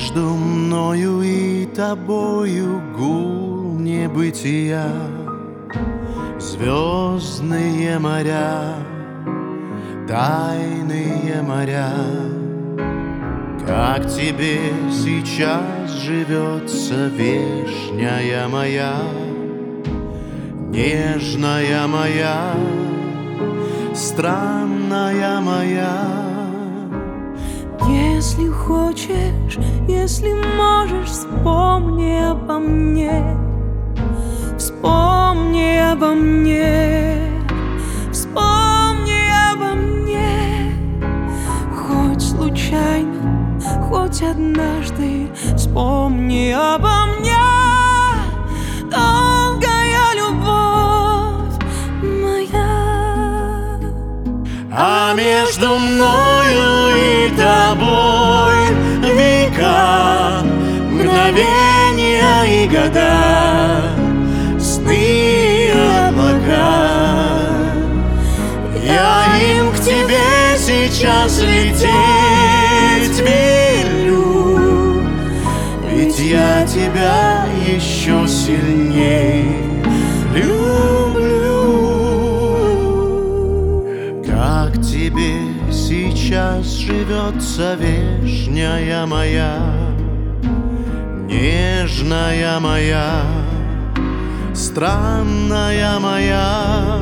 между мною и тобою гул небытия, звездные моря, тайные моря. Как тебе сейчас живется, вешняя моя, нежная моя, странная моя? Если хочешь, если можешь, вспомни обо мне, вспомни обо мне, вспомни обо мне. Хоть случайно, хоть однажды, вспомни обо мне. Долгая любовь моя. А между мною и тобой века, мгновения и года, сны и облака. Я им к тебе сейчас лететь велю, ведь я тебя еще сильней люблю. Как тебе сейчас живется, вешняя моя, нежная моя, странная моя?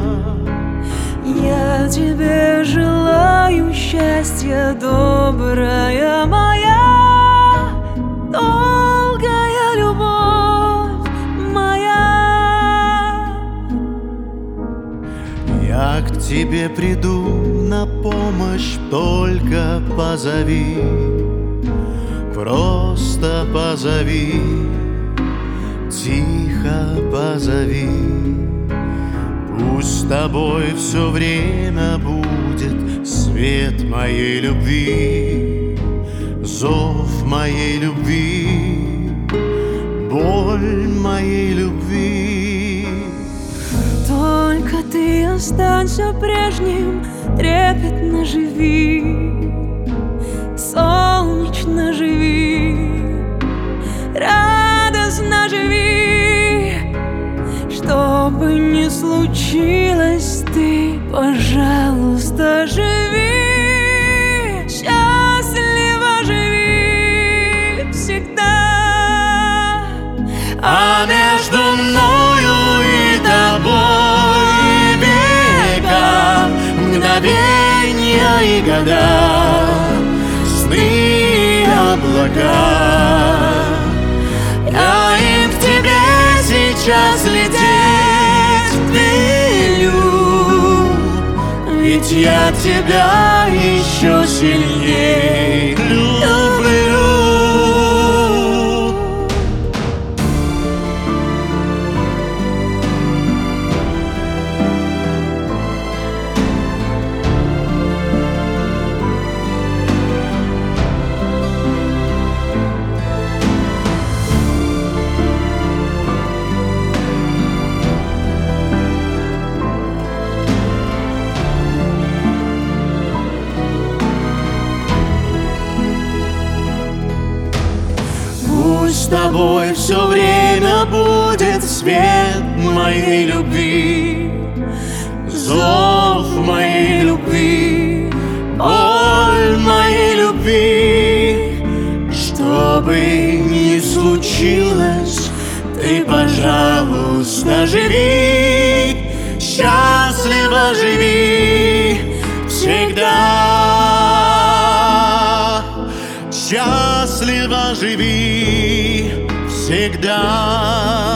Я тебе желаю счастья, добрая моя, долгая любовь моя. Я к тебе приду на помощь, только позови, просто позови, тихо позови. Пусть с тобой все время будет свет моей любви, зов моей любви, боль моей любви. Только ты останься прежним, трепетно живи, солнечно живи, радостно живи. Что бы ни случилось, ты, пожалуйста, живи, счастливо живи всегда. А между мною и тобой века, мгновения и года, сны и облака. Я им к тебе сейчас лететь велю, ведь я тебя еще сильней люблю. Пусть с тобой все время будет свет моей любви, зов моей любви, боль моей любви. Что бы ни случилось, ты, пожалуйста, живи, счастливо живи всегда. Счастливо живи всегда.